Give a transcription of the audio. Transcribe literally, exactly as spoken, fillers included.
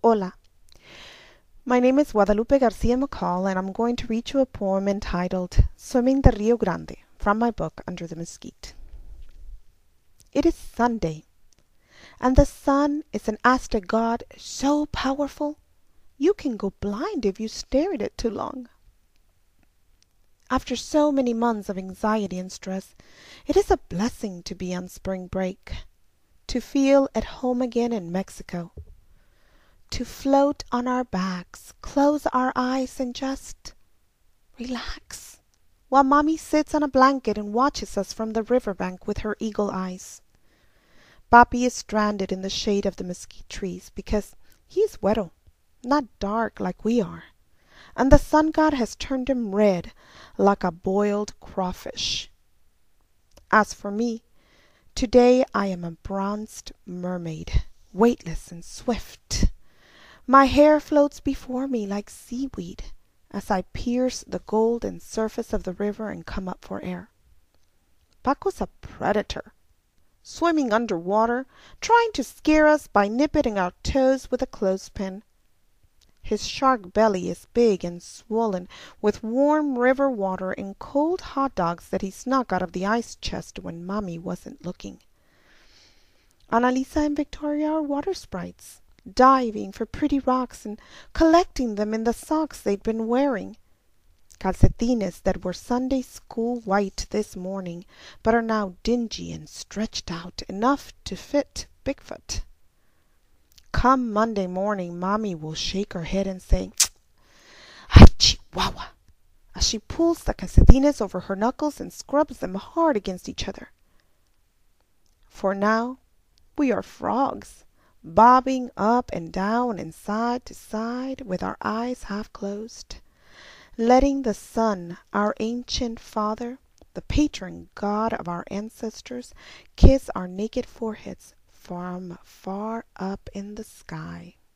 Hola, my name is Guadalupe Garcia McCall, and I'm going to read you a poem entitled Swimming the Rio Grande from my book Under the Mesquite. It is Sunday, and the sun is an Aztec god so powerful you can go blind if you stare at it too long. After so many months of anxiety and stress, it is a blessing to be on spring break, to feel at home again in Mexico, to float on our backs, close our eyes, and just relax while Mommy sits on a blanket and watches us from the riverbank with her eagle eyes. Papi is stranded in the shade of the mesquite trees because he is güero, not dark like we are, and the sun god has turned him red like a boiled crawfish. As for me, today I am a bronzed mermaid, weightless and swift. My hair floats before me like seaweed as I pierce the golden surface of the river and come up for air. Paco's a predator, swimming underwater, trying to scare us by nipping our toes with a clothespin. His shark belly is big and swollen with warm river water and cold hot dogs that he snuck out of the ice chest when Mommy wasn't looking. Annalisa and Victoria are water sprites, diving for pretty rocks and collecting them in the socks they'd been wearing. Calcetines that were Sunday school white this morning, but are now dingy and stretched out enough to fit Bigfoot. Come Monday morning, Mommy will shake her head and say, "Ah, Chihuahua," as she pulls the calcetines over her knuckles and scrubs them hard against each other. For now, we are frogs, bobbing up and down and side to side with our eyes half closed, letting the sun, our ancient father, the patron god of our ancestors, kiss our naked foreheads from far up in the sky.